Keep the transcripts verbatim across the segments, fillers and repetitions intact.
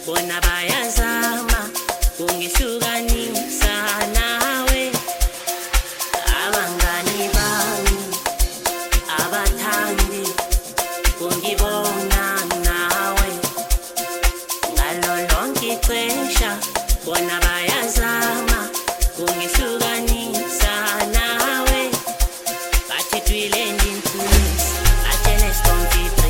bona bayazama ungihlukanisa nawe. Abangani bami abathandi ungibona nawe ngalo lonke ixesha, bona bayazama ungihlukanisa nawe. Bathi twile ndintusi batshele stomfitre,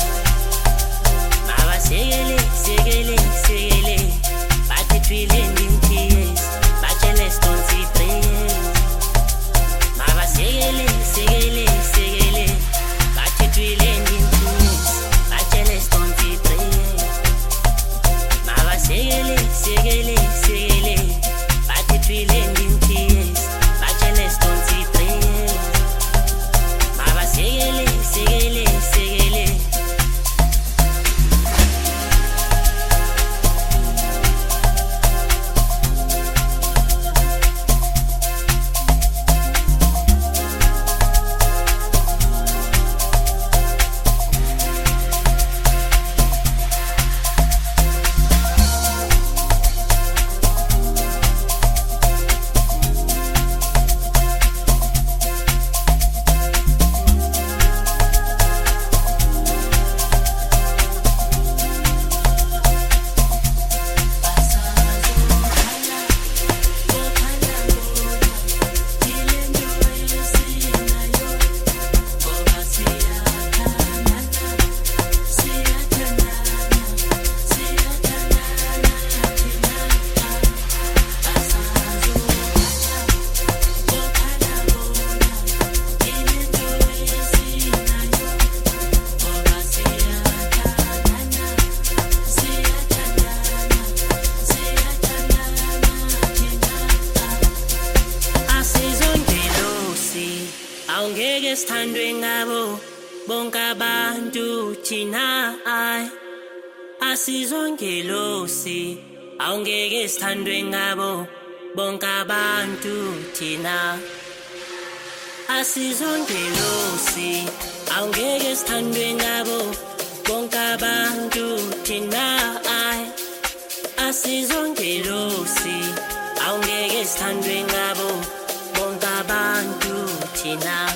mabasekele sekele sekele. Bathi twile ndintusi batshele stomfitre, mabasekele sekele sekele. Bathi twile ndintusi batshele stomfitre, mabasekele sekele sekele. Bathi twile ndintusi batshele stomfitre, mabasekele sekele sekele. Awungeke sithandwe ngabo bonke abantu thina, ay asizongelosi. Awungeke sithandwe ngabo bonke abantu thina, asizongelosi. Awungeke sithandwe ngabo bonke abantu thina, ay asizongelosi. Awungeke sithandwe ngabo bonke abantu thina.